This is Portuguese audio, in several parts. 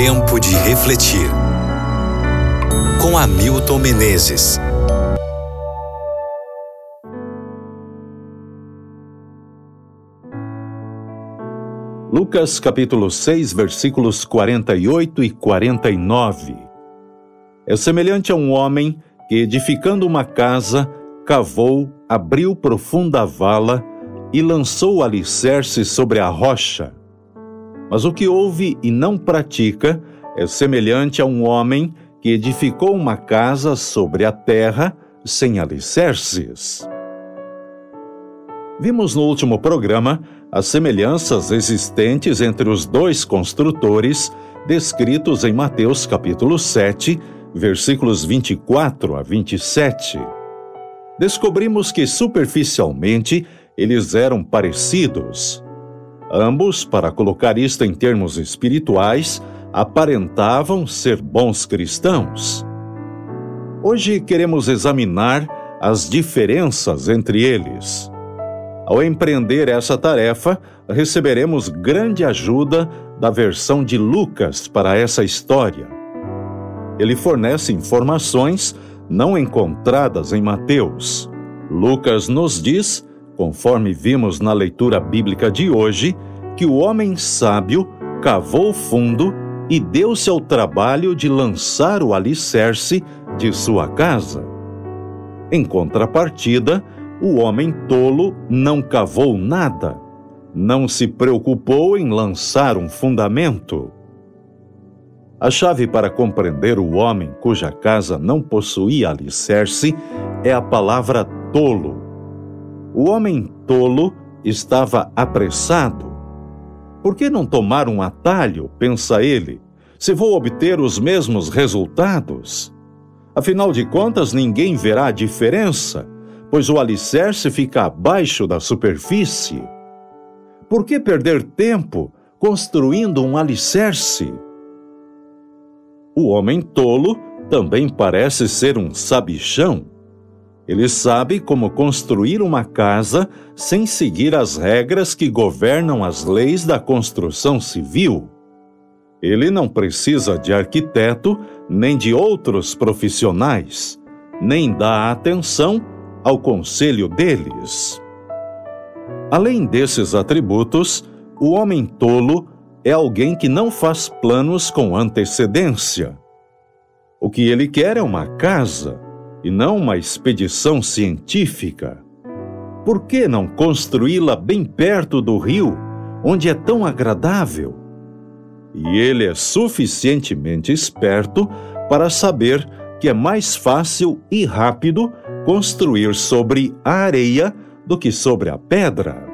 Tempo de refletir. Com Hamilton Menezes. Lucas capítulo 6, versículos 48 e 49. É semelhante a um homem que, edificando uma casa, cavou, abriu profunda vala e lançou o alicerce sobre a rocha. Mas o que ouve e não pratica é semelhante a um homem que edificou uma casa sobre a terra sem alicerces. Vimos no último programa as semelhanças existentes entre os dois construtores descritos em Mateus capítulo 7, versículos 24 a 27. Descobrimos que superficialmente eles eram parecidos. Ambos, para colocar isto em termos espirituais, aparentavam ser bons cristãos. Hoje queremos examinar as diferenças entre eles. Ao empreender essa tarefa, receberemos grande ajuda da versão de Lucas para essa história. Ele fornece informações não encontradas em Mateus. Lucas nos diz, conforme vimos na leitura bíblica de hoje, que o homem sábio cavou fundo e deu-se ao trabalho de lançar o alicerce de sua casa. Em contrapartida, o homem tolo não cavou nada, não se preocupou em lançar um fundamento. A chave para compreender o homem cuja casa não possuía alicerce é a palavra tolo. O homem tolo estava apressado. Por que não tomar um atalho, pensa ele, se vou obter os mesmos resultados? Afinal de contas, ninguém verá a diferença, pois o alicerce fica abaixo da superfície. Por que perder tempo construindo um alicerce? O homem tolo também parece ser um sabichão. Ele sabe como construir uma casa sem seguir as regras que governam as leis da construção civil. Ele não precisa de arquiteto nem de outros profissionais, nem dá atenção ao conselho deles. Além desses atributos, o homem tolo é alguém que não faz planos com antecedência. O que ele quer é uma casa e não uma expedição científica. Por que não construí-la bem perto do rio, onde é tão agradável? E ele é suficientemente esperto para saber que é mais fácil e rápido construir sobre a areia do que sobre a pedra.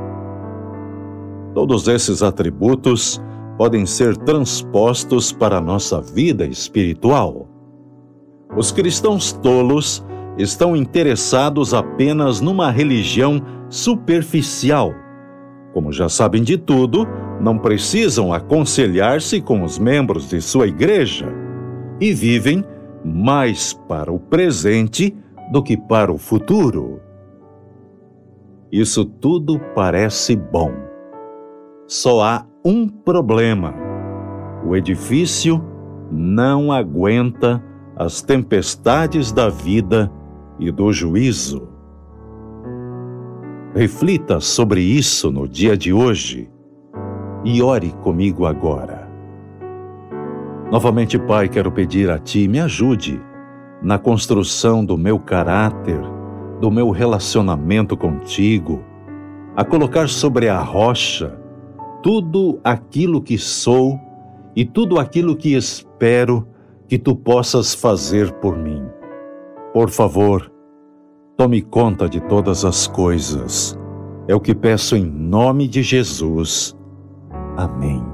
Todos esses atributos podem ser transpostos para a nossa vida espiritual. Os cristãos tolos estão interessados apenas numa religião superficial. Como já sabem de tudo, não precisam aconselhar-se com os membros de sua igreja e vivem mais para o presente do que para o futuro. Isso tudo parece bom. Só há um problema: o edifício não aguenta as tempestades da vida e do juízo. Reflita sobre isso no dia de hoje e ore comigo agora. Novamente, Pai, quero pedir a Ti, me ajude na construção do meu caráter, do meu relacionamento contigo, a colocar sobre a rocha tudo aquilo que sou e tudo aquilo que espero que Tu possas fazer por mim. Por favor, tome conta de todas as coisas. É o que peço em nome de Jesus. Amém.